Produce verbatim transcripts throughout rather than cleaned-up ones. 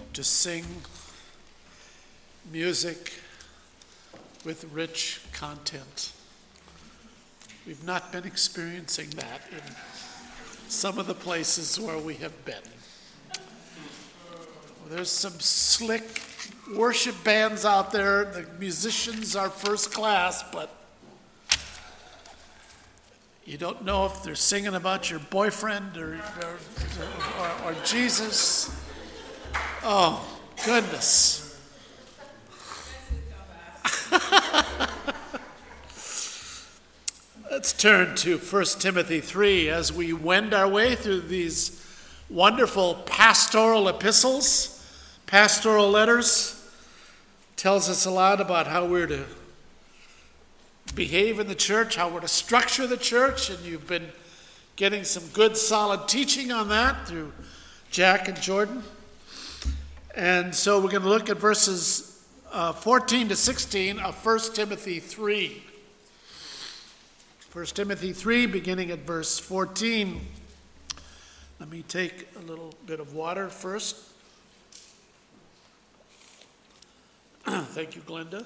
to sing music with rich content. We've not been experiencing that in some of the places where we have been. There's some slick worship bands out there. The musicians are first class, but you don't know if they're singing about your boyfriend or, or, or, or Jesus. Oh, goodness. Let's turn to First Timothy three as we wend our way through these wonderful pastoral epistles, pastoral letters. Tells us a lot about how we're to behave in the church, how we're to structure the church, and you've been getting some good solid teaching on that through Jack and Jordan. And so we're going to look at verses uh, fourteen to sixteen of First Timothy three. First Timothy three, beginning at verse fourteen. Let me take a little bit of water first. Thank you, Glenda.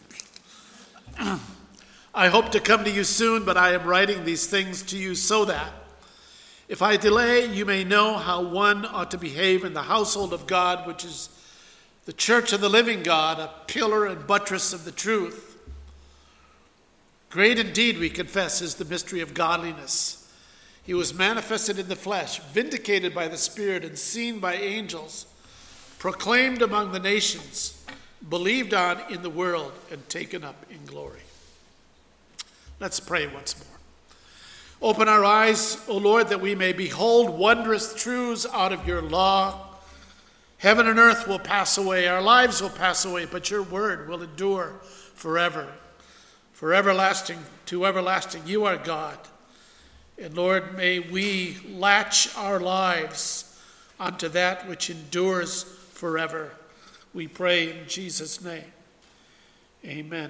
I hope to come to you soon, but I am writing these things to you so that, if I delay, you may know how one ought to behave in the household of God, which is the church of the living God, a pillar and buttress of the truth. Great indeed, we confess, is the mystery of godliness. He was manifested in the flesh, vindicated by the Spirit, and seen by angels, proclaimed among the nations, believed on in the world, and taken up in glory. Let's pray once more. Open our eyes, O Lord, that we may behold wondrous truths out of your law. Heaven and earth will pass away, our lives will pass away, but your word will endure forever. For everlasting to everlasting, you are God. And Lord, may we latch our lives unto that which endures forever. We pray in Jesus' name. Amen.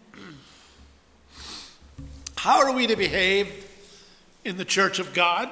How are we to behave in the church of God?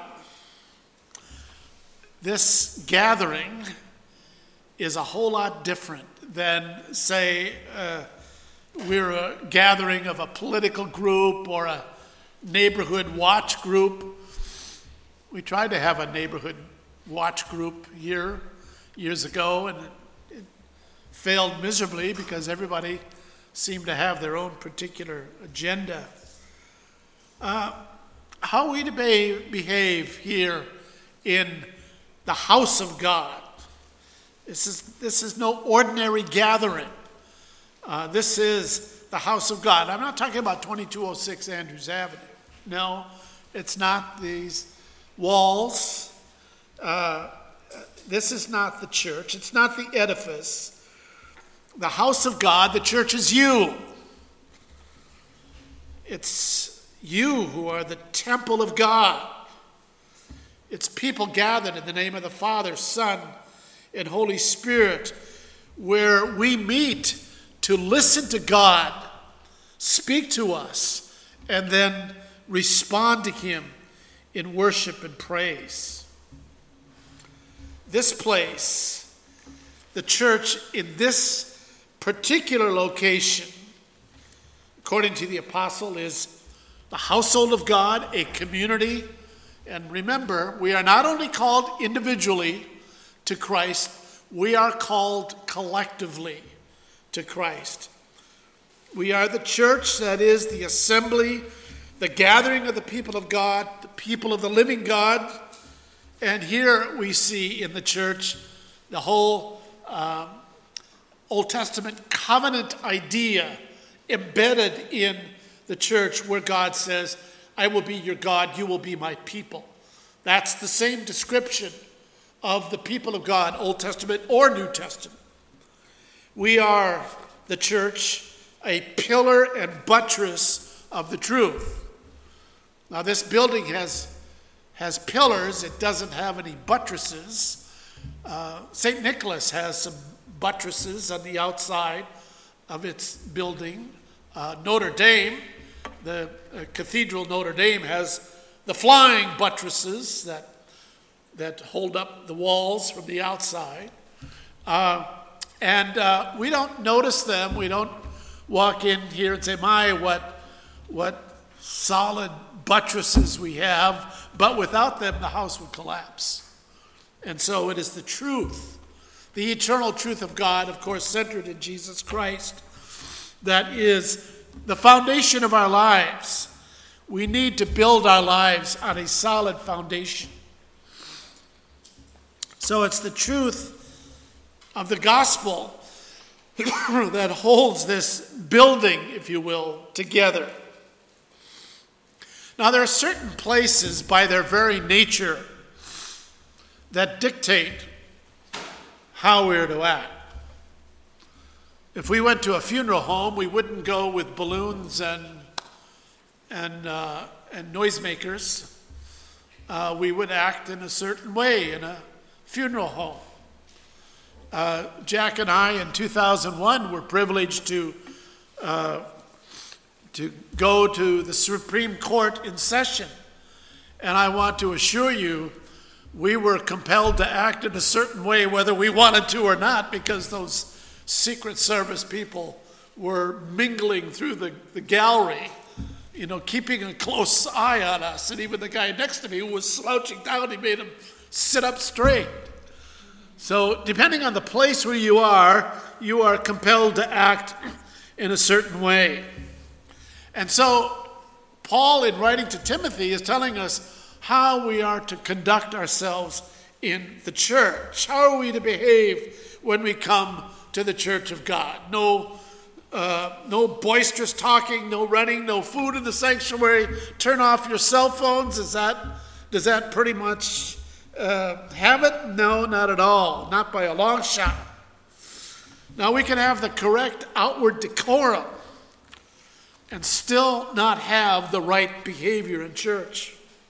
This gathering is a whole lot different than, say, uh, we're a gathering of a political group or a neighborhood watch group. We tried to have a neighborhood watch group here years ago, and it, it failed miserably because everybody seemed to have their own particular agenda. Uh, how are we to be, behave here in the house of God? This is, this is no ordinary gathering. Uh, this is the house of God. I'm not talking about twenty-two oh six Andrews Avenue. No, it's not these walls. Uh, this is not the church. It's not the edifice. The house of God, the church is you. It's you who are the temple of God. It's people gathered in the name of the Father, Son, and Holy Spirit, where we meet to listen to God, speak to us, and then respond to him in worship and praise. This place, the church in this particular location, according to the apostle, is the household of God, a community. And remember, we are not only called individually to Christ, we are called collectively to Christ. We are the church, that is the assembly, the gathering of the people of God, the people of the living God. And here we see in the church the whole um, Old Testament covenant idea embedded in the church, where God says, I will be your God, you will be my people. That's the same description of the people of God, Old Testament or New Testament. We are the church, a pillar and buttress of the truth. Now, this building has, has pillars. It doesn't have any buttresses. Uh, Saint Nicholas has some buttresses on the outside of its building. Uh, Notre Dame, the uh, Cathedral Notre Dame, has the flying buttresses that, that hold up the walls from the outside. Uh, and uh, we don't notice them. We don't walk in here and say, my, what, what solid buttresses we have. But without them, the house would collapse. And so it is the truth, the eternal truth of God, of course, centered in Jesus Christ, that is the foundation of our lives. We need to build our lives on a solid foundation. So it's the truth of the gospel that holds this building, if you will, together. Now, there are certain places by their very nature that dictate how we're to act. If we went to a funeral home, we wouldn't go with balloons and and uh, and noisemakers. Uh, we would act in a certain way in a funeral home. Uh, Jack and I, in two thousand one, were privileged to uh, to go to the Supreme Court in session, and I want to assure you, we were compelled to act in a certain way, whether we wanted to or not, because those Secret Service people were mingling through the, the gallery, you know, keeping a close eye on us. And even the guy next to me who was slouching down, he made him sit up straight. So depending on the place where you are, you are compelled to act in a certain way. And so Paul, in writing to Timothy, is telling us how we are to conduct ourselves in the church. How are we to behave when we come to the church of God? No, uh, no boisterous talking, no running, no food in the sanctuary. Turn off your cell phones. Is that, does that pretty much uh, have it? No, not at all. Not by a long shot. Now, we can have the correct outward decorum and still not have the right behavior in church.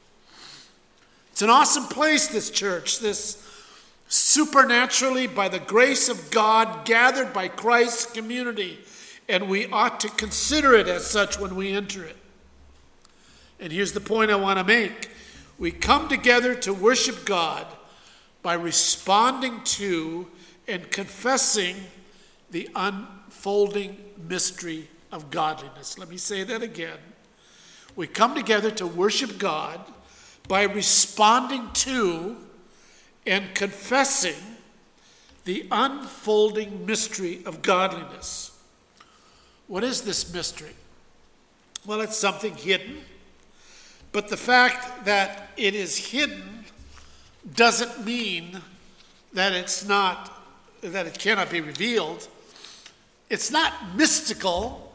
It's an awesome place, this church, this supernaturally, by the grace of God, gathered by Christ's community, and we ought to consider it as such when we enter it. And here's the point I want to make. We come together to worship God by responding to and confessing the unfolding mystery of godliness. Let me say that again. We come together to worship God by responding to and confessing the unfolding mystery of godliness. What is this mystery? Well, it's something hidden, but the fact that it is hidden doesn't mean that it's not, that it cannot be revealed. It's not mystical.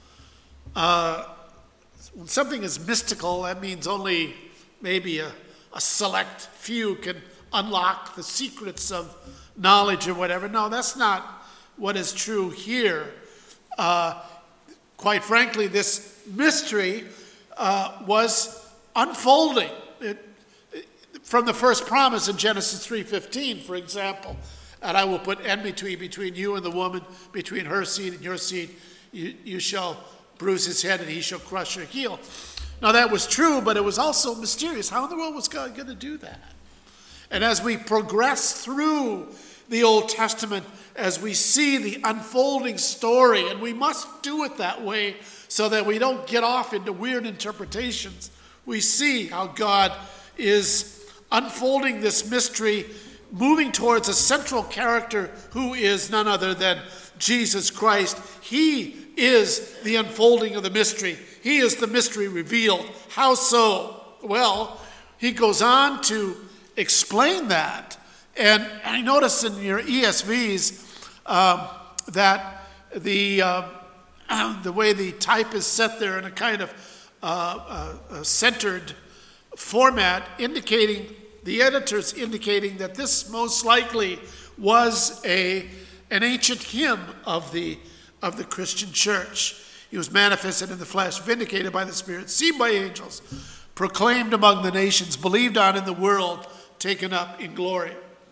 Uh, when something is mystical, that means only maybe a, a select few can unlock the secrets of knowledge or whatever. No, that's not what is true here. Uh, quite frankly, this mystery uh, was unfolding. It, it, from the first promise in Genesis three fifteen, for example, and I will put enmity between you and the woman, between her seed and your seed. You, you shall bruise his head and he shall crush your heel. Now that was true, but it was also mysterious. How in the world was God going to do that? And as we progress through the Old Testament, as we see the unfolding story, and we must do it that way so that we don't get off into weird interpretations, we see how God is unfolding this mystery, moving towards a central character who is none other than Jesus Christ. He is the unfolding of the mystery. He is the mystery revealed. How so? Well, he goes on to explain that. And I notice in your E S Vs um, that the uh, the way the type is set there in a kind of uh, uh, centered format, indicating, the editors indicating that this most likely was a an ancient hymn of the of the Christian church. He was manifested in the flesh, vindicated by the Spirit, seen by angels, proclaimed among the nations, believed on in the world, taken up in glory.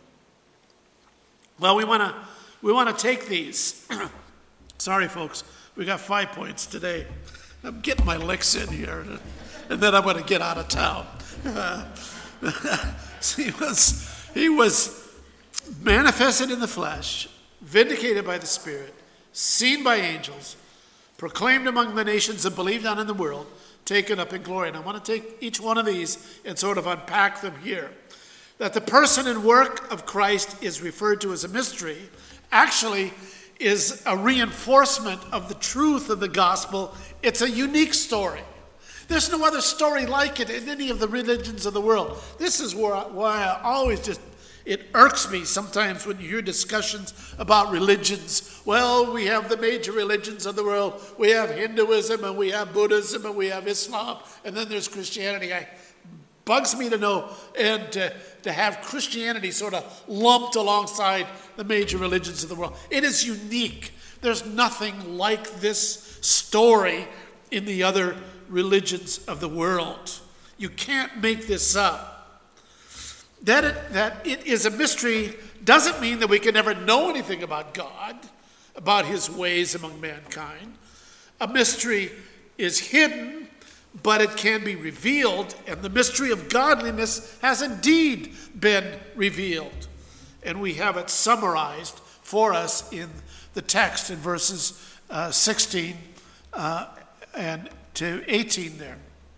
Well, we want to we want to take these. Sorry, folks, we got five points today. I'm getting my licks in here, and then I'm going to get out of town. Uh, he was he was manifested in the flesh, vindicated by the Spirit, seen by angels, proclaimed among the nations and believed on in the world, taken up in glory. And I want to take each one of these and sort of unpack them here. That the person and work of Christ is referred to as a mystery, actually is a reinforcement of the truth of the gospel. It's a unique story. There's no other story like it in any of the religions of the world. This is where I, why I always just, it irks me sometimes when you hear discussions about religions. Well, we have the major religions of the world. We have Hinduism, and we have Buddhism, and we have Islam, and then there's Christianity. It bugs me to know and to, to have Christianity sort of lumped alongside the major religions of the world. It is unique. There's nothing like this story in the other religions of the world. You can't make this up. That it, that it is a mystery doesn't mean that we can never know anything about God, about his ways among mankind. A mystery is hidden, but it can be revealed, and the mystery of godliness has indeed been revealed. And we have it summarized for us in the text in verses uh, sixteen uh, and to eighteen there.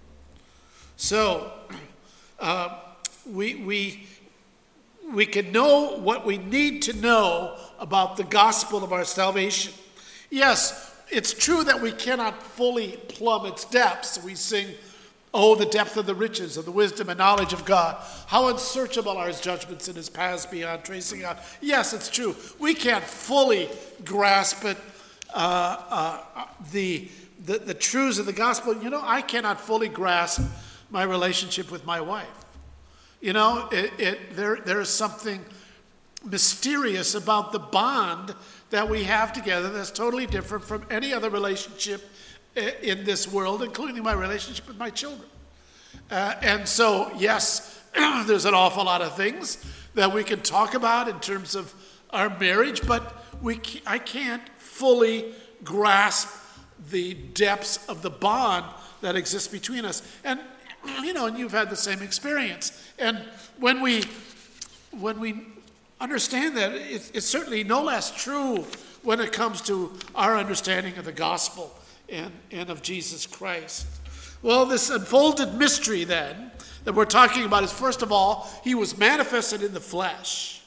So, uh, we, we, we can know what we need to know about the gospel of our salvation. Yes, it's true that we cannot fully plumb its depths. We sing, oh, the depth of the riches of the wisdom and knowledge of God. How unsearchable are his judgments and his paths beyond tracing out. Yes, it's true. We can't fully grasp it, uh, uh, the, the, the truths of the gospel. You know, I cannot fully grasp my relationship with my wife. You know, it, it, there, there is something mysterious about the bond that we have together that's totally different from any other relationship in this world, including my relationship with my children. Uh, and so, yes, there's an awful lot of things that we can talk about in terms of our marriage, but we I can't fully grasp the depths of the bond that exists between us. And, you know, and you've had the same experience. And when we, when we understand that, it, it's certainly no less true when it comes to our understanding of the gospel and, and of Jesus Christ. Well, this unfolded mystery then that we're talking about is, first of all, he was manifested in the flesh.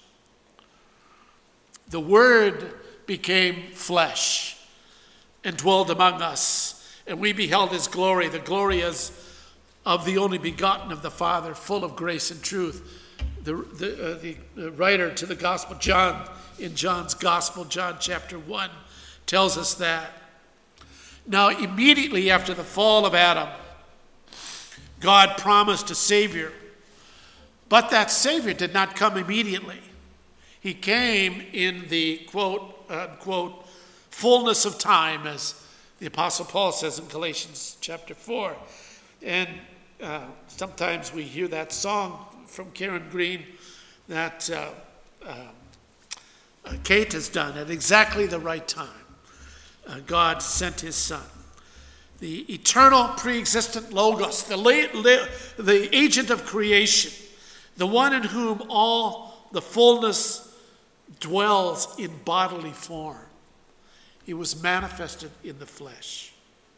The Word became flesh and dwelled among us, and we beheld his glory. The glory is of the only begotten of the Father, full of grace and truth. The, the, uh, the, the writer to the gospel, John, in John's gospel, John chapter one, tells us that. Now, immediately after the fall of Adam, God promised a Savior. But that Savior did not come immediately. He came in the, quote, unquote, fullness of time, as the Apostle Paul says in Galatians chapter four. And uh, sometimes we hear that song from Karen Green that uh, uh, uh, Kate has done at exactly the right time. Uh, God sent his Son. The eternal pre-existent Logos, the, la- la- the agent of creation, the one in whom all the fullness dwells in bodily form. He was manifested in the flesh.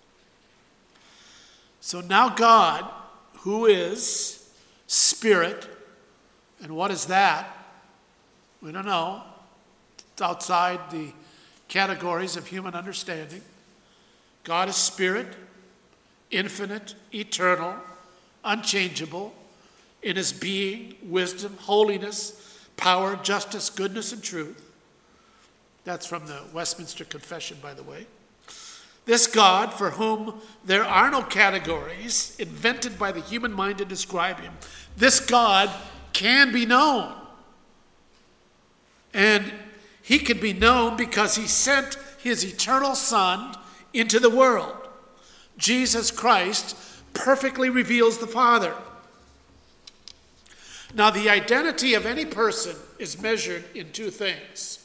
So now God, who is Spirit, and what is that? We don't know. It's outside the categories of human understanding. God is Spirit, infinite, eternal, unchangeable, in his being, wisdom, holiness, power, justice, goodness, and truth. That's from the Westminster Confession, by the way. This God, for whom there are no categories invented by the human mind to describe him, this God can be known. And he can be known because he sent his eternal Son into the world. Jesus Christ perfectly reveals the Father. Now, the identity of any person is measured in two things.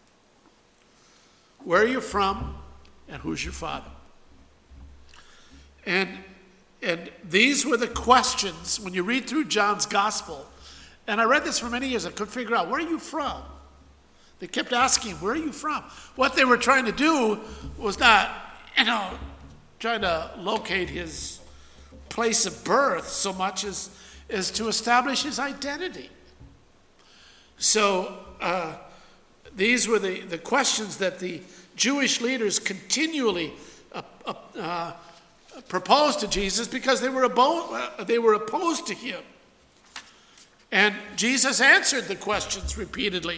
Where are you from? And who's your father? And, and these were the questions, when you read through John's gospel, And I read this for many years. I couldn't figure out, where are you from? They kept asking, where are you from? What they were trying to do was not, you know, trying to locate his place of birth so much as, as to establish his identity. So uh, these were the, the questions that the Jewish leaders continually uh, uh, uh, proposed to Jesus because they were, abo- uh, they were opposed to him. And Jesus answered the questions repeatedly.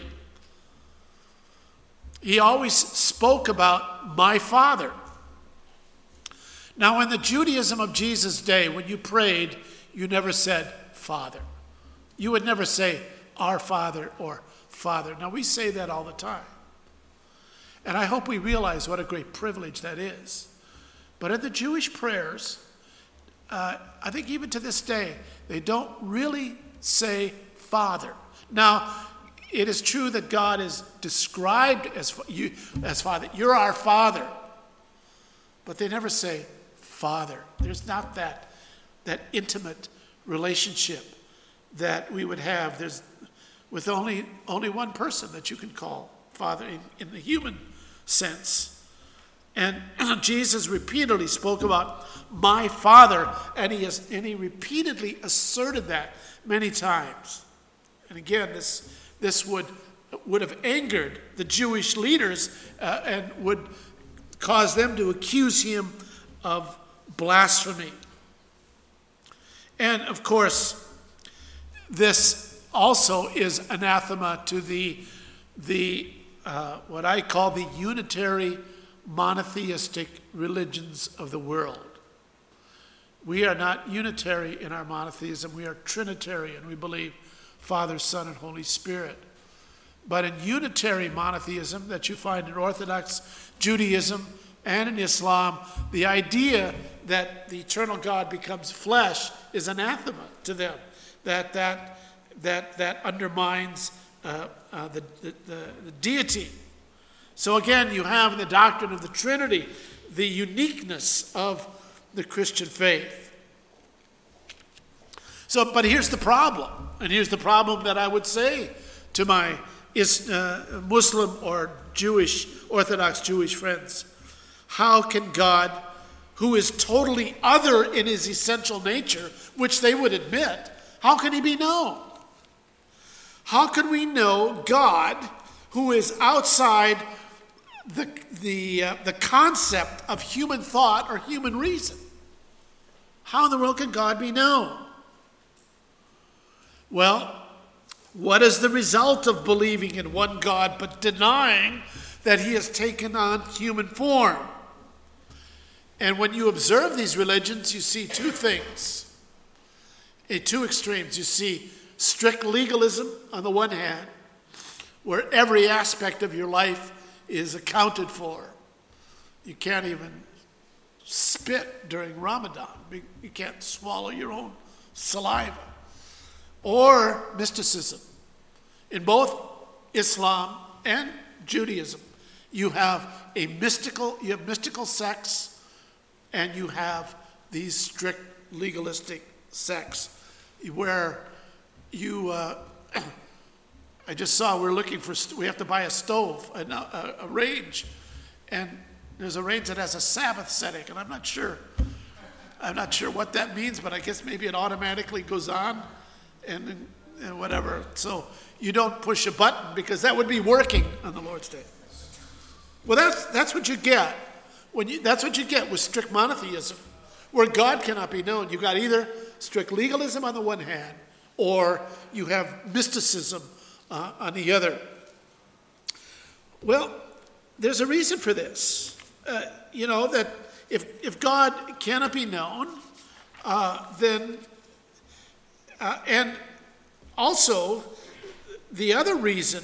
He always spoke about my Father. Now, in the Judaism of Jesus' day, when you prayed, you never said Father. You would never say our Father or Father. Now, we say that all the time. And I hope we realize what a great privilege that is. But in the Jewish prayers, uh, I think even to this day, they don't really say Father. Now, it is true that God is described as you as Father. You're our Father. But they never say Father. There's not that, that intimate relationship that we would have. There's with only only one person that you can call Father in, in the human sense. And Jesus repeatedly spoke about my Father, and he has, and he repeatedly asserted that many times. And again, this this would would have angered the Jewish leaders uh, and would cause them to accuse him of blasphemy. And of course, this also is anathema to the the uh, what I call the unitary monotheistic religions of the world. We are not unitary in our monotheism. We are Trinitarian. We believe Father, Son, and Holy Spirit. But in unitary monotheism that you find in Orthodox Judaism and in Islam, the idea that the eternal God becomes flesh is anathema to them. That that that that undermines uh, uh, the, the, the, the deity. So again, you have in the doctrine of the Trinity the uniqueness of the Christian faith. So, but here's the problem, and here's the problem that I would say to my is, uh, Muslim or Jewish, Orthodox Jewish friends. How can God, who is totally other in his essential nature, which they would admit, how can he be known? How can we know God, who is outside the, the, uh, the concept of human thought or human reason? How in the world can God be known? Well, what is the result of believing in one God but denying that he has taken on human form? And when you observe these religions, you see two things. In two extremes. You see strict legalism on the one hand, where every aspect of your life is accounted for. You can't even spit during Ramadan. You can't swallow your own saliva. Or mysticism. In both Islam and Judaism, you have a mystical, you have mystical sects, and you have these strict legalistic sects, where you. Uh, I just saw we're looking for. We have to buy a stove, a, a, a range, and there's a range that has a Sabbath setting, and I'm not sure. I'm not sure what that means, but I guess maybe it automatically goes on. And, and whatever. So you don't push a button because that would be working on the Lord's Day. Well, that's that's what you get when you that's what you get with strict monotheism, where God cannot be known. You got either strict legalism on the one hand, or you have mysticism uh, on the other. Well, there's a reason for this. Uh, you know that if if God cannot be known, uh, then. Uh, and also, the other reason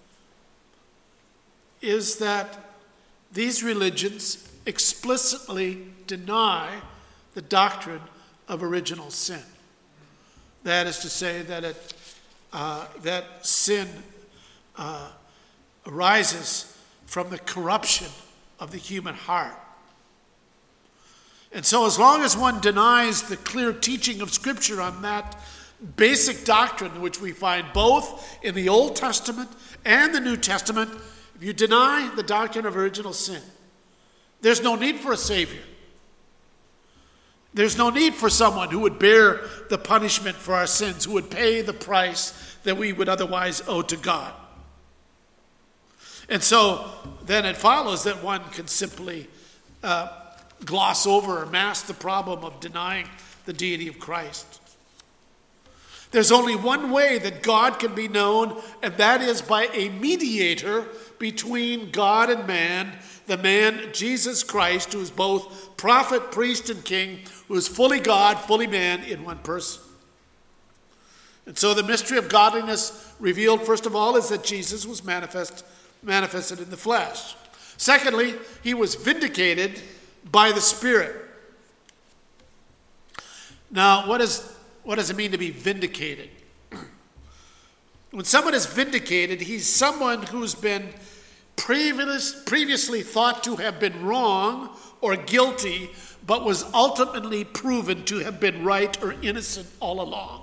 is that these religions explicitly deny the doctrine of original sin. That is to say that it, uh, that sin uh, arises from the corruption of the human heart. And so as long as one denies the clear teaching of Scripture on that basic doctrine which we find both in the Old Testament and the New Testament. If you deny the doctrine of original sin, there's no need for a Savior. There's no need for someone who would bear the punishment for our sins, who would pay the price that we would otherwise owe to God. And so then it follows that one can simply uh, gloss over or mask the problem of denying the deity of Christ. There's only one way that God can be known, and that is by a mediator between God and man, the man Jesus Christ, who is both prophet, priest, and king, who is fully God, fully man in one person. And so the mystery of godliness revealed, first of all, is that Jesus was manifest, manifested in the flesh. Secondly, he was vindicated by the Spirit. Now, what, is, what does it mean to be vindicated? When someone is vindicated, he's someone who's been previous, previously thought to have been wrong or guilty, but was ultimately proven to have been right or innocent all along.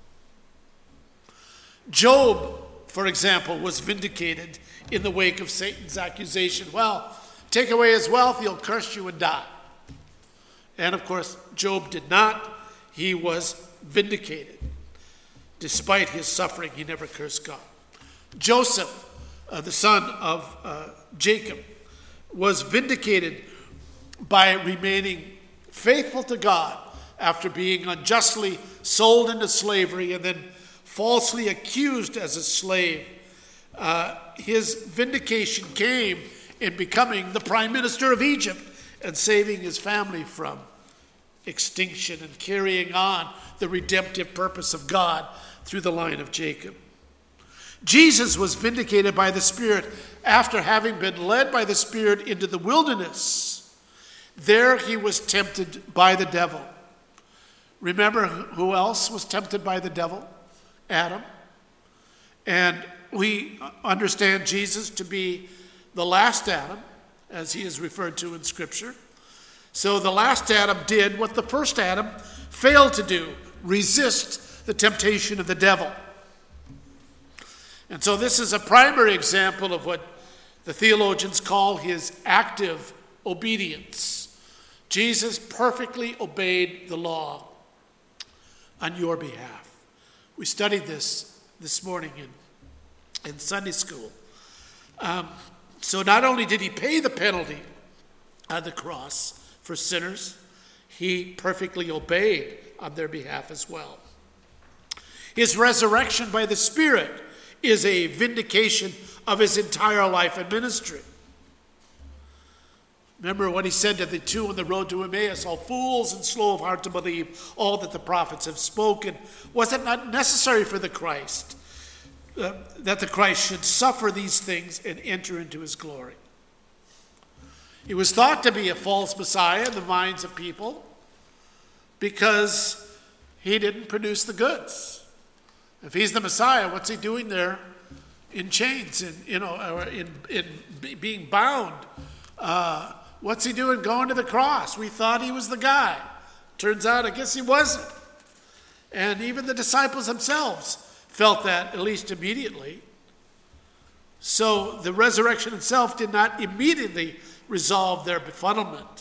Job, for example, was vindicated in the wake of Satan's accusation. Well, take away his wealth, he'll curse you and die. And of course, Job did not. He was vindicated. Despite his suffering, he never cursed God. Joseph, uh, the son of uh, Jacob, was vindicated by remaining faithful to God after being unjustly sold into slavery and then falsely accused as a slave. Uh, his vindication came in becoming the prime minister of Egypt and saving his family from extinction and carrying on the redemptive purpose of God through the line of Jacob. Jesus was vindicated by the Spirit after having been led by the Spirit into the wilderness. There he was tempted by the devil. Remember who else was tempted by the devil? Adam. And we understand Jesus to be the last Adam, as he is referred to in Scripture. So the last Adam did what the first Adam failed to do: resist the temptation of the devil. And so this is a primary example of what the theologians call his active obedience. Jesus perfectly obeyed the law on your behalf. We studied this this morning in, in Sunday school. Um, so not only did he pay the penalty on the cross for sinners, he perfectly obeyed on their behalf as well. His resurrection by the Spirit is a vindication of his entire life and ministry. Remember what he said to the two on the road to Emmaus: all fools and slow of heart to believe all that the prophets have spoken. Was it not necessary for the Christ, uh, that the Christ should suffer these things and enter into his glory? He was thought to be a false Messiah in the minds of people because he didn't produce the goods. If he's the Messiah, what's he doing there in chains, in, you know, or in, in being bound? Uh, what's he doing going to the cross? We thought he was the guy. Turns out, I guess he wasn't. And even the disciples themselves felt that, at least immediately. So the resurrection itself did not immediately resolve their befuddlement.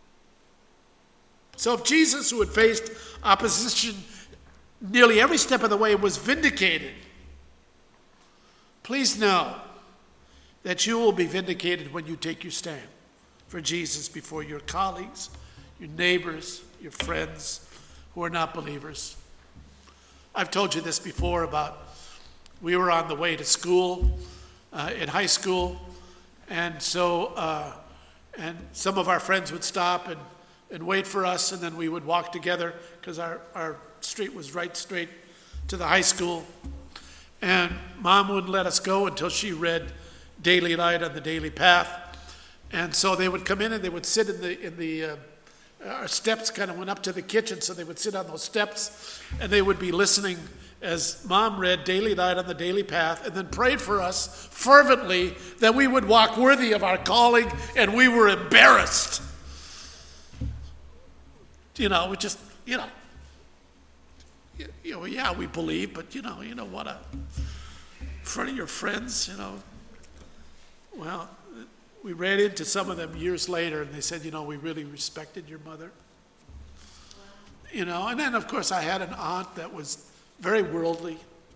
So if Jesus, who had faced opposition nearly every step of the way, was vindicated, please know that you will be vindicated when you take your stand for Jesus before your colleagues, your neighbors, your friends who are not believers. I've told you this before about, we were on the way to school, uh, in high school, and so uh, and some of our friends would stop and, and wait for us, and then we would walk together because our, our street was right straight to the high school. And Mom wouldn't let us go until she read Daily Light on the Daily Path. And so they would come in and they would sit in the, in the uh, our steps kind of went up to the kitchen, so they would sit on those steps and they would be listening as Mom read Daily Light on the Daily Path and then prayed for us fervently that we would walk worthy of our calling, and we were embarrassed. You know, we just, you know, you know, yeah, we believe, but you know, you know what, a, in front of your friends, you know. Well, we ran into some of them years later, and they said, you know, we really respected your mother. You know, and then of course I had an aunt that was very worldly,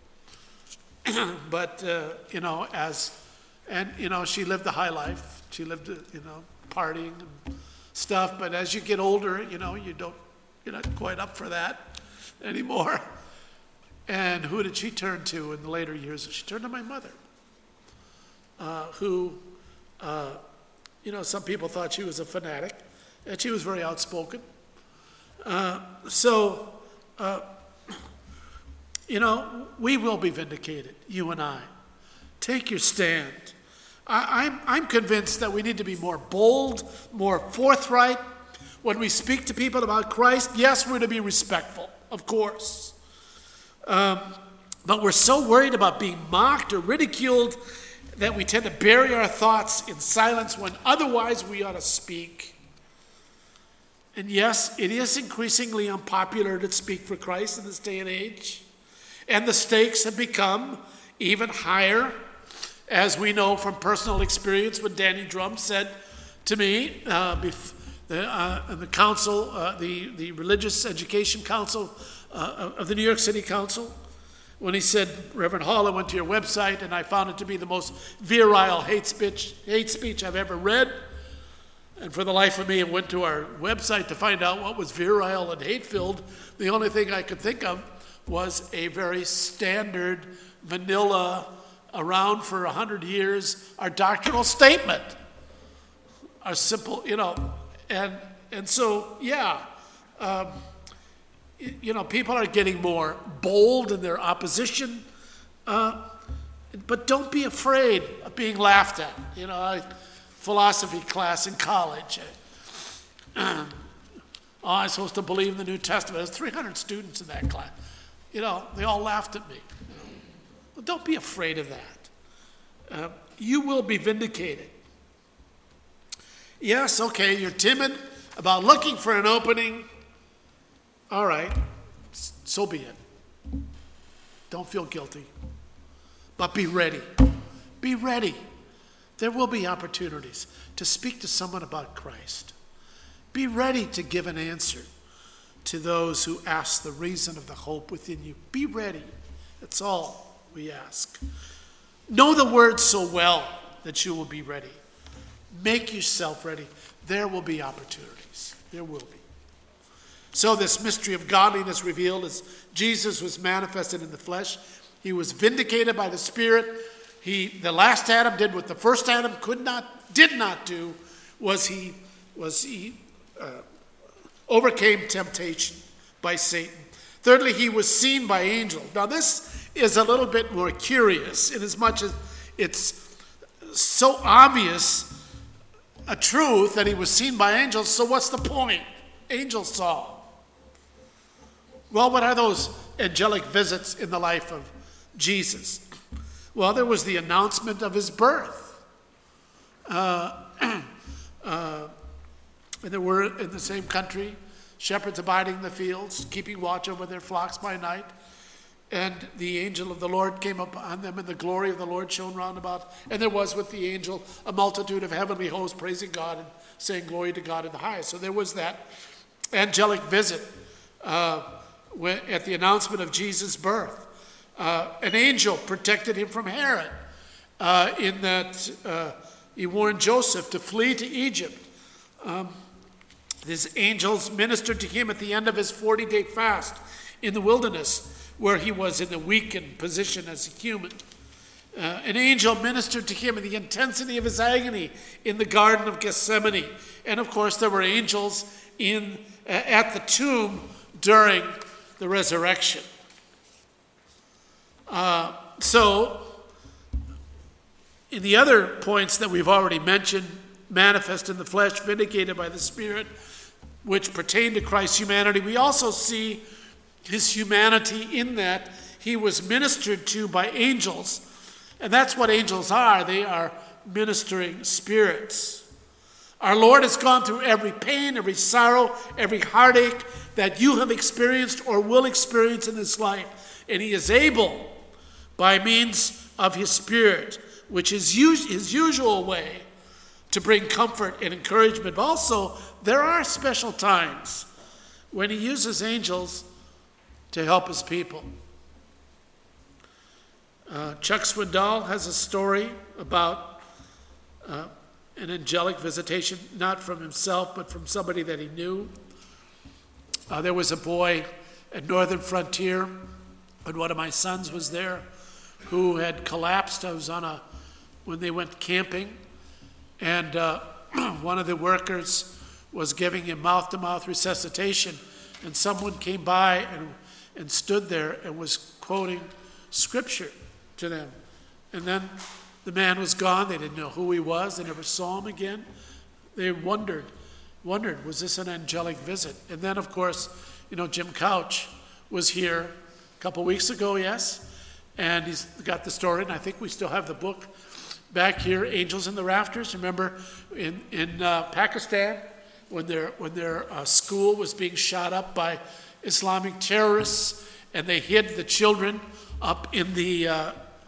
but uh, you know, as, and you know, she lived a high life. She lived, uh, you know, partying and stuff. But as you get older, you know, you don't, you're not quite up for that anymore. And who did she turn to in the later years? She turned to my mother, uh, who, uh, you know, some people thought she was a fanatic, and she was very outspoken. Uh, so, uh, you know, we will be vindicated, you and I. Take your stand. I, I'm, I'm convinced that we need to be more bold, more forthright when we speak to people about Christ. Yes, we're to be respectful, of course. Um, but we're so worried about being mocked or ridiculed that we tend to bury our thoughts in silence when otherwise we ought to speak. And yes, it is increasingly unpopular to speak for Christ in this day and age. And the stakes have become even higher, as we know from personal experience when Danny Drum said to me, uh, bef- the, uh, the council, uh, the, the Religious Education Council uh, of the New York City Council, when he said, Reverend Hall, I went to your website and I found it to be the most virile hate speech, hate speech I've ever read. And for the life of me, I went to our website to find out what was virile and hate-filled. The only thing I could think of was a very standard, vanilla, around for a hundred years, our doctrinal statement. Our simple, you know, and and so, yeah, um, you know, people are getting more bold in their opposition, uh, but don't be afraid of being laughed at. You know, I, philosophy class in college. oh, I'm supposed to believe in the New Testament. There's three hundred students in that class. You know, they all laughed at me. You know? Well, don't be afraid of that. Uh, you will be vindicated. Yes, okay, you're timid about looking for an opening. All right, so be it. Don't feel guilty. But be ready. Be ready. There will be opportunities to speak to someone about Christ. Be ready to give an answer to those who ask the reason of the hope within you. Be ready. That's all we ask. Know the word so well that you will be ready. Make yourself ready. There will be opportunities. There will be. So this mystery of godliness revealed as Jesus was manifested in the flesh. He was vindicated by the Spirit. He, the last Adam did what the first Adam could not, did not do, was he, was he uh, overcame temptation by Satan. Thirdly, he was seen by angels. Now this is a little bit more curious, in as much as it's so obvious a truth that he was seen by angels. So what's the point? Angels saw. Well, what are those angelic visits in the life of Jesus? Well, there was the announcement of his birth. Uh, uh, and there were in the same country shepherds abiding in the fields, keeping watch over their flocks by night. And the angel of the Lord came upon them, and the glory of the Lord shone round about. And there was with the angel a multitude of heavenly hosts praising God and saying glory to God in the highest. So there was that angelic visit uh, at the announcement of Jesus' birth. Uh, an angel protected him from Herod uh, in that uh, he warned Joseph to flee to Egypt. Um, his angels ministered to him at the end of his forty-day fast in the wilderness, where he was in a weakened position as a human. Uh, an angel ministered to him in the intensity of his agony in the Garden of Gethsemane. And of course, there were angels in uh, at the tomb during the resurrection. Uh, so, in the other points that we've already mentioned, manifest in the flesh, vindicated by the Spirit, which pertain to Christ's humanity, we also see his humanity in that he was ministered to by angels. And that's what angels are. They are ministering spirits. Our Lord has gone through every pain, every sorrow, every heartache that you have experienced or will experience in this life. And he is able, by means of his Spirit, which is his usual way, to bring comfort and encouragement. But also, there are special times when he uses angels to help his people. Uh, Chuck Swindoll has a story about uh, an angelic visitation, not from himself, but from somebody that he knew. Uh, there was a boy at Northern Frontier, when one of my sons was there, who had collapsed. I was on a, when they went camping, and uh, one of the workers was giving him mouth-to-mouth resuscitation, and someone came by and, and stood there and was quoting scripture to them. And then the man was gone. They didn't know who he was. They never saw him again. They wondered, wondered, was this an angelic visit? And then, of course, you know, Jim Couch was here a couple weeks ago, yes, and he's got the story, and I think we still have the book back here, Angels in the Rafters. Remember in, in uh, Pakistan, when their, when their uh, school was being shot up by Islamic terrorists, and they hid the children up in the uh,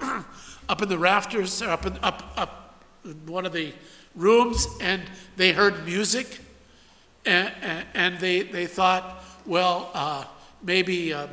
up in the rafters, or up in up up in one of the rooms, and they heard music, and, and they they thought, well, uh, maybe uh,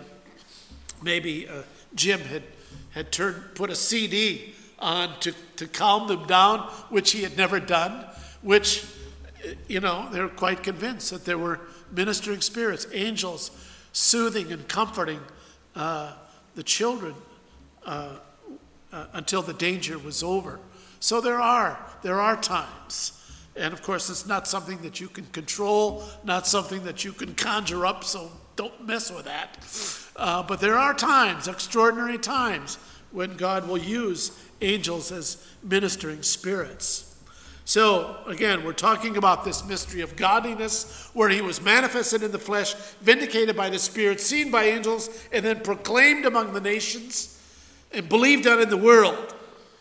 maybe uh, Jim had had turned put a C D on to to calm them down, which he had never done. Which, you know, they were quite convinced that there were ministering spirits, angels, soothing and comforting uh, the children uh, uh, until the danger was over. So there are there are times, and of course it's not something that you can control, not something that you can conjure up. So don't mess with that. Uh, but there are times, extraordinary times, when God will use angels as ministering spirits. So, again, we're talking about this mystery of godliness, where he was manifested in the flesh, vindicated by the Spirit, seen by angels, and then proclaimed among the nations, and believed on in the world.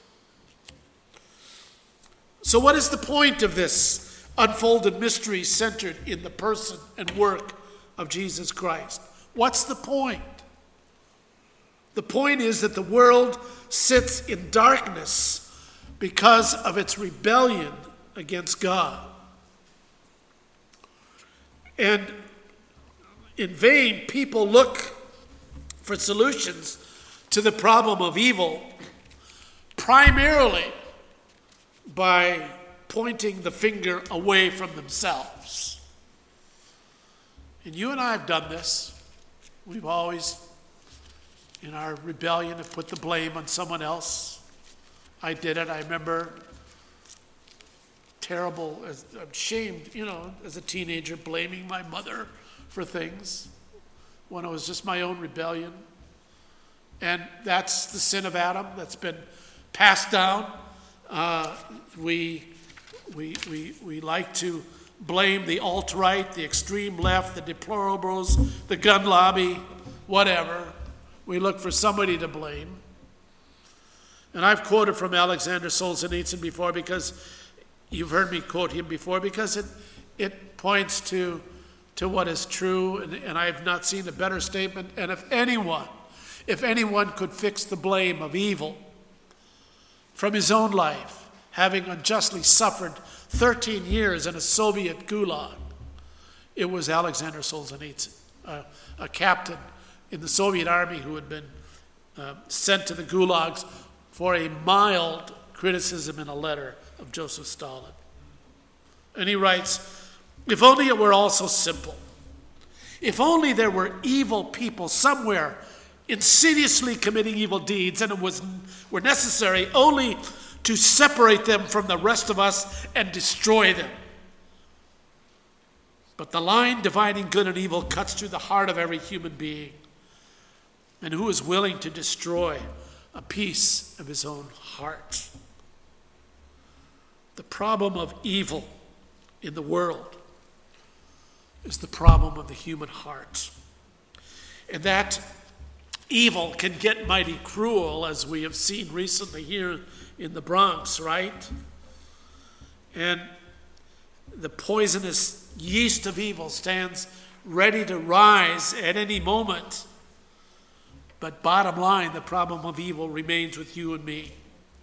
So what is the point of this unfolded mystery centered in the person and work of Jesus Christ? What's the point? The point is that the world sits in darkness because of its rebellion against God. And in vain, people look for solutions to the problem of evil, primarily by pointing the finger away from themselves. And you and I have done this. We've always, in our rebellion, have put the blame on someone else. I did it. I remember terrible, as, I'm ashamed, you know, as a teenager, blaming my mother for things when it was just my own rebellion. And that's the sin of Adam that's been passed down. Uh, we, we, we, we like to blame the alt-right, the extreme left, the deplorables, the gun lobby, whatever. We look for somebody to blame. And I've quoted from Alexander Solzhenitsyn before, because you've heard me quote him before, because it it points to to what is true, and, and I've not seen a better statement. And if anyone, if anyone could fix the blame of evil from his own life, having unjustly suffered thirteen years in a Soviet gulag, it was Alexander Solzhenitsyn, uh, a captain in the Soviet army who had been uh, sent to the gulags for a mild criticism in a letter of Joseph Stalin. And he writes, if only it were all so simple. If only there were evil people somewhere insidiously committing evil deeds, and it was were necessary only to separate them from the rest of us and destroy them. But the line dividing good and evil cuts through the heart of every human being. And who is willing to destroy a piece of his own heart? The problem of evil in the world is the problem of the human heart. And that evil can get mighty cruel, as we have seen recently here in the Bronx, right? And the poisonous yeast of evil stands ready to rise at any moment. But bottom line, the problem of evil remains with you and me.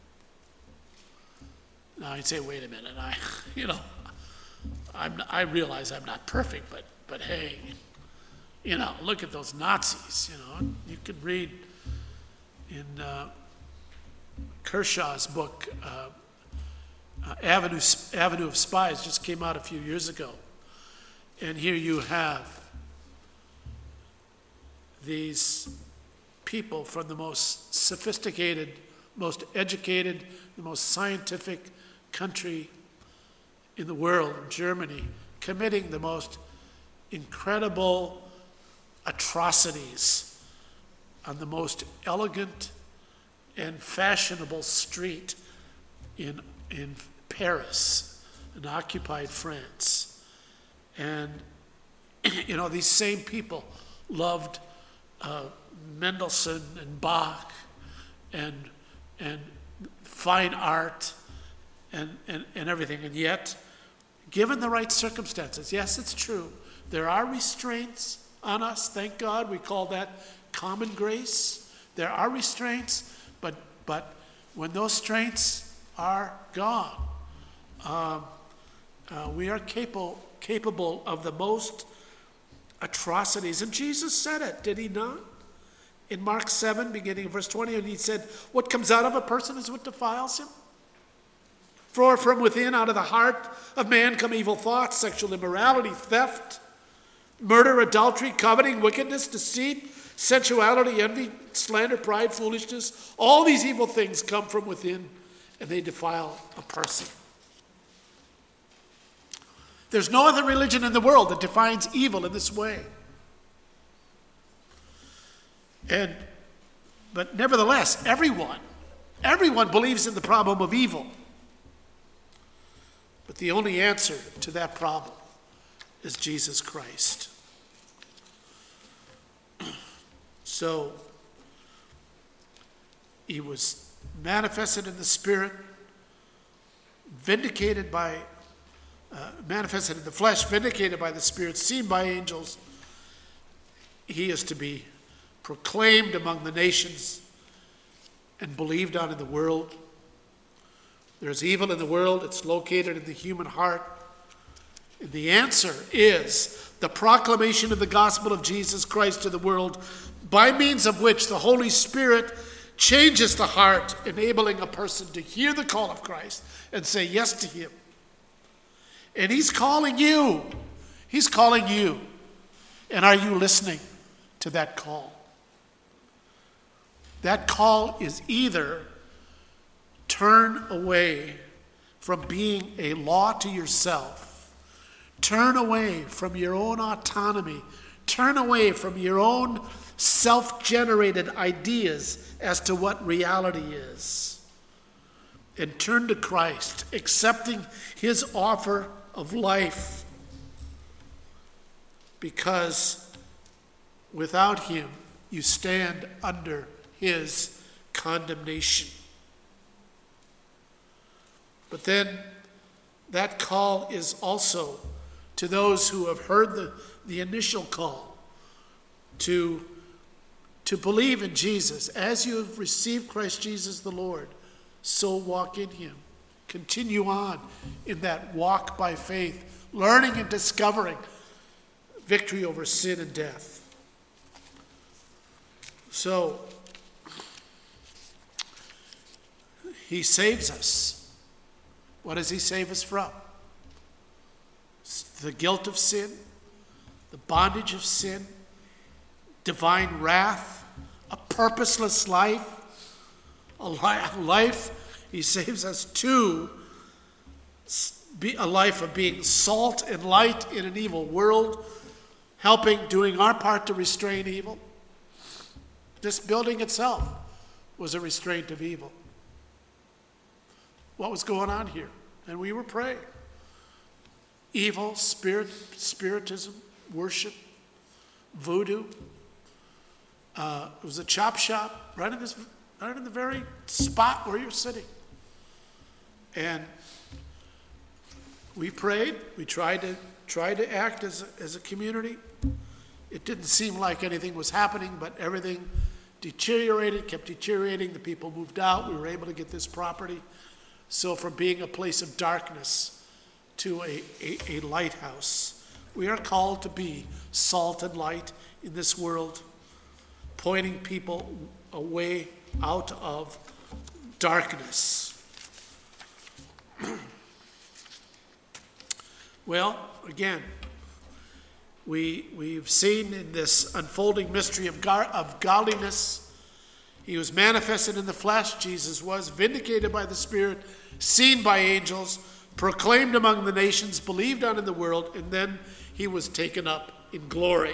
Now I'd say, wait a minute, I, you know, I'm, I realize I'm not perfect, but but hey, you know, look at those Nazis. You know, you could read in uh, Kershaw's book, uh, uh, Avenue Avenue of Spies, just came out a few years ago, and here you have these people from the most sophisticated, most educated, the most scientific country in the world, Germany, committing the most incredible atrocities on the most elegant and fashionable street in, in Paris, in occupied France. And, you know, these same people loved uh, Mendelssohn and Bach and, and fine art and, and, and everything. And yet, given the right circumstances, yes, it's true, there are restraints on us, thank God. We call that common grace. There are restraints, but but when those restraints are gone, um, uh, we are capable capable of the most atrocities. And Jesus said it, did he not? In Mark seven, beginning in verse twenty, and he said, what comes out of a person is what defiles him. For from within, out of the heart of man, come evil thoughts, sexual immorality, theft, murder, adultery, coveting, wickedness, deceit, sensuality, envy, slander, pride, foolishness. All these evil things come from within, and they defile a person. There's no other religion in the world that defines evil in this way. And, but nevertheless, everyone, everyone believes in the problem of evil. But the only answer to that problem is Jesus Christ. So, he was manifested in the Spirit, vindicated by, uh, manifested in the flesh, vindicated by the Spirit, seen by angels. He is to be proclaimed among the nations and believed on in the world. There's evil in the world. It's located in the human heart. And the answer is the proclamation of the gospel of Jesus Christ to the world, by means of which the Holy Spirit changes the heart, enabling a person to hear the call of Christ and say yes to him. And he's calling you. He's calling you. And are you listening to that call? That call is either turn away from being a law to yourself, turn away from your own autonomy, turn away from your own self-generated ideas as to what reality is, and turn to Christ, accepting his offer of life, because without him you stand under his condemnation. But then that call is also to those who have heard the, the initial call to, to believe in Jesus. As you have received Christ Jesus the Lord, so walk in him. Continue on in that walk by faith, learning and discovering victory over sin and death. So, he saves us. What does he save us from? The guilt of sin, the bondage of sin, divine wrath, a purposeless life, a life he saves us to be a life of being salt and light in an evil world, helping, doing our part to restrain evil. This building itself was a restraint of evil. What was going on here? And we were praying. Evil, spirit, spiritism, worship, voodoo. Uh, it was a chop shop right in this, right in the very spot where you're sitting. And we prayed. We tried to tried to act as a, as a community. It didn't seem like anything was happening, but everything deteriorated, kept deteriorating. The people moved out. We were able to get this property. So from being a place of darkness to a, a, a lighthouse, we are called to be salt and light in this world, pointing people away out of darkness. Well, again, we, we've seen in this unfolding mystery of, gar, of godliness, he was manifested in the flesh, Jesus was, vindicated by the Spirit, seen by angels, proclaimed among the nations, believed on in the world, and then he was taken up in glory.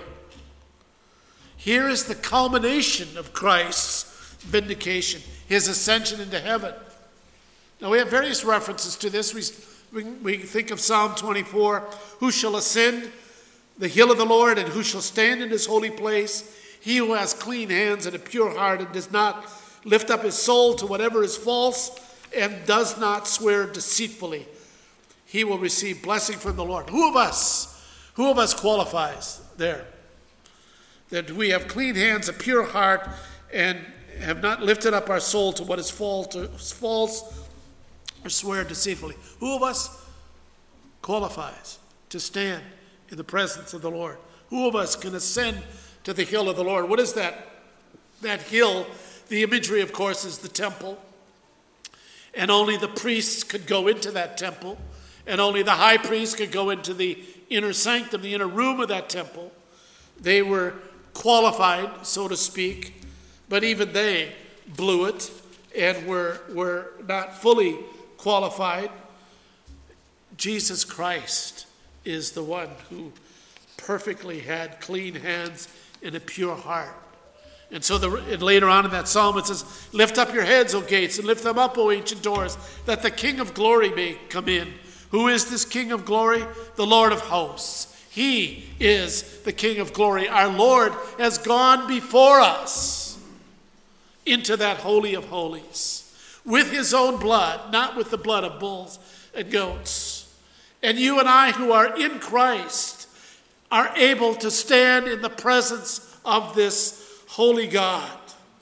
Here is the culmination of Christ's vindication, his ascension into heaven. Now we have various references to this. We, we, we think of Psalm twenty-four, who shall ascend the hill of the Lord, and who shall stand in his holy place? He who has clean hands and a pure heart, and does not lift up his soul to whatever is false, and does not swear deceitfully. He will receive blessing from the Lord. Who of us, who of us qualifies there? That we have clean hands, a pure heart, and have not lifted up our soul to what is false or swear deceitfully. Who of us qualifies to stand in the presence of the Lord? Who of us can ascend to the hill of the Lord? What is that? That hill, the imagery, of course, is the temple. And only the priests could go into that temple. And only the high priest could go into the inner sanctum, the inner room of that temple. They were qualified, so to speak, but even they blew it and were, were not fully qualified. Jesus Christ is the one who perfectly had clean hands and a pure heart. And so the, and later on in that psalm it says, lift up your heads, O gates, and lift them up, O ancient doors, that the King of glory may come in. Who is this King of glory? The Lord of hosts. He is the King of glory. Our Lord has gone before us into that Holy of Holies with his own blood, not with the blood of bulls and goats. And you and I who are in Christ are able to stand in the presence of this holy God.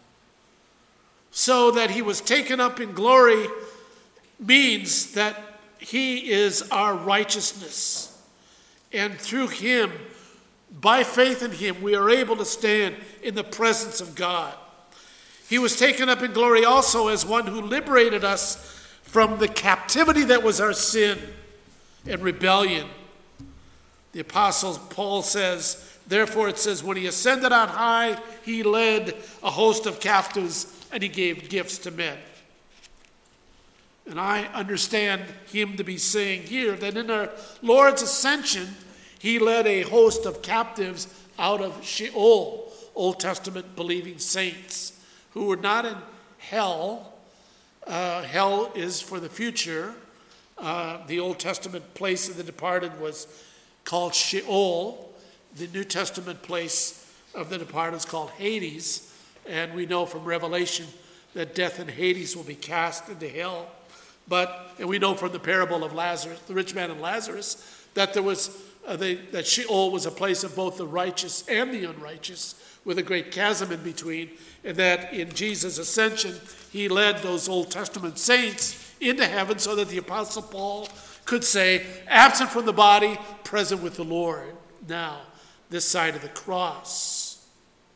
So that he was taken up in glory means that he is our righteousness. And through him, by faith in him, we are able to stand in the presence of God. He was taken up in glory also as one who liberated us from the captivity that was our sin and rebellion. The Apostle Paul says, therefore it says, when he ascended on high, he led a host of captives and he gave gifts to men. And I understand him to be saying here that in our Lord's ascension, he led a host of captives out of Sheol, Old Testament believing saints, who were not in hell. Uh, hell is for the future. Uh, the Old Testament place of the departed was called Sheol. The New Testament place of the departed is called Hades. And we know from Revelation that death and Hades will be cast into hell. But, and we know from the parable of Lazarus, the rich man and Lazarus, that there was, uh, they, that Sheol was a place of both the righteous and the unrighteous, with a great chasm in between, and that in Jesus' ascension, he led those Old Testament saints into heaven so that the Apostle Paul could say, absent from the body, present with the Lord, now, this side of the cross.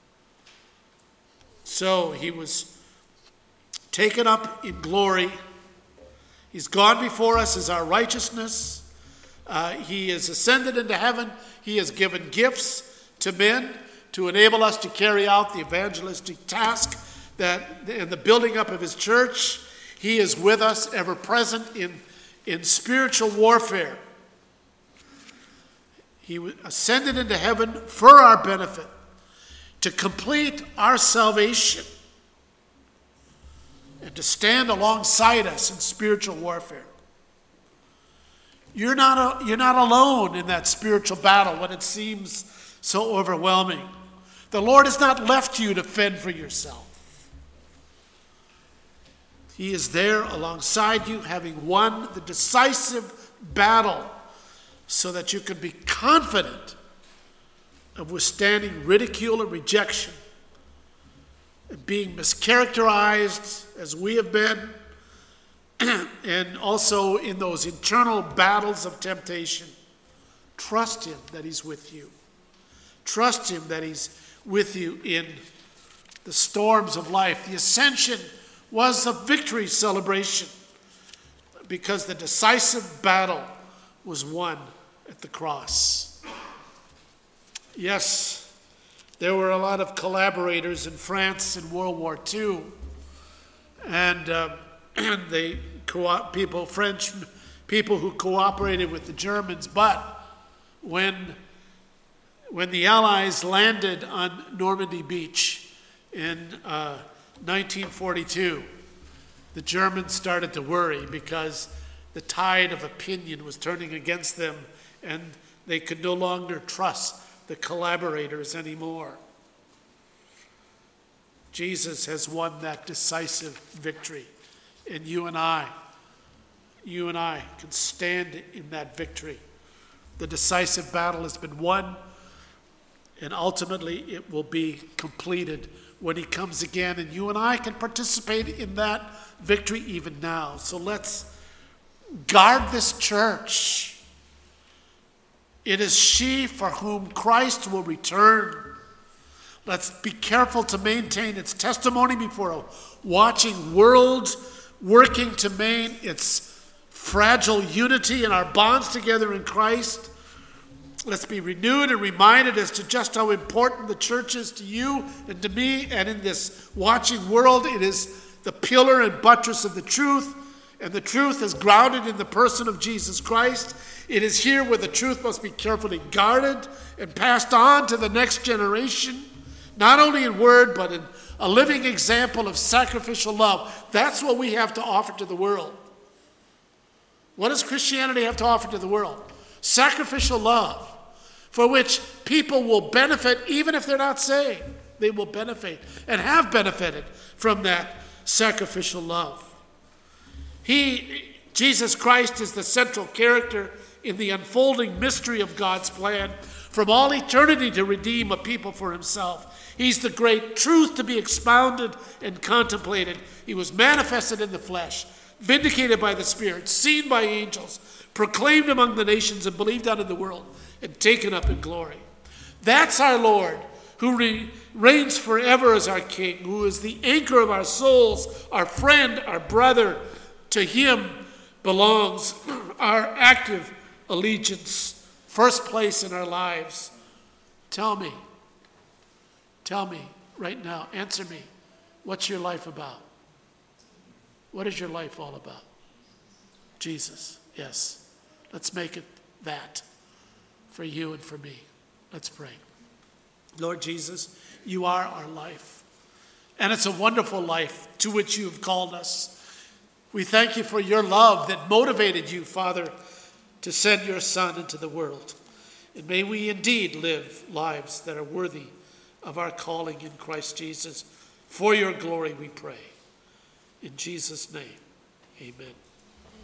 So he was taken up in glory. He's gone before us as our righteousness. Uh, he is ascended into heaven. He has given gifts to men to enable us to carry out the evangelistic task that in the building up of his church. He is with us, ever present in, in spiritual warfare. He ascended into heaven for our benefit, to complete our salvation, and to stand alongside us in spiritual warfare. You're not, a, you're not alone in that spiritual battle when it seems so overwhelming. The Lord has not left you to fend for yourself. He is there alongside you, having won the decisive battle so that you can be confident of withstanding ridicule and rejection, and being mischaracterized as we have been, and also in those internal battles of temptation. Trust him that he's with you. Trust him that he's with you in the storms of life. The ascension was a victory celebration because the decisive battle was won at the cross. Yes, there were a lot of collaborators in France in World War Two, and uh, and they co- people, French people who cooperated with the Germans. But when when the Allies landed on Normandy Beach in uh, nineteen forty-two, the Germans started to worry because the tide of opinion was turning against them, and they could no longer trust the collaborators anymore. Jesus has won that decisive victory, and you and I, you and I can stand in that victory. The decisive battle has been won, and ultimately it will be completed when he comes again, and you and I can participate in that victory even now. So let's guard this church. It is she for whom Christ will return. Let's be careful to maintain its testimony before a watching world, working to maintain its fragile unity and our bonds together in Christ. Let's be renewed and reminded as to just how important the church is to you and to me, and in this watching world, it is the pillar and buttress of the truth, and the truth is grounded in the person of Jesus Christ. It is here where the truth must be carefully guarded and passed on to the next generation, not only in word, but in a living example of sacrificial love. That's what we have to offer to the world. What does Christianity have to offer to the world? Sacrificial love, for which people will benefit even if they're not saved. They will benefit and have benefited from that sacrificial love. He, Jesus Christ, is the central character in the unfolding mystery of God's plan from all eternity to redeem a people for himself. He's the great truth to be expounded and contemplated. He was manifested in the flesh, vindicated by the Spirit, seen by angels, proclaimed among the nations, and believed on in the world, and taken up in glory. That's our Lord, who re- reigns forever as our King, who is the anchor of our souls, our friend, our brother. To him belongs our active allegiance, first place in our lives. Tell me, tell me right now, answer me, what's your life about? What is your life all about? Jesus, yes. Let's make it that for you and for me. Let's pray. Lord Jesus, you are our life, and it's a wonderful life to which you have called us. We thank you for your love that motivated you, Father, to send your Son into the world. And may we indeed live lives that are worthy of our calling in Christ Jesus. For your glory we pray. In Jesus' name, amen.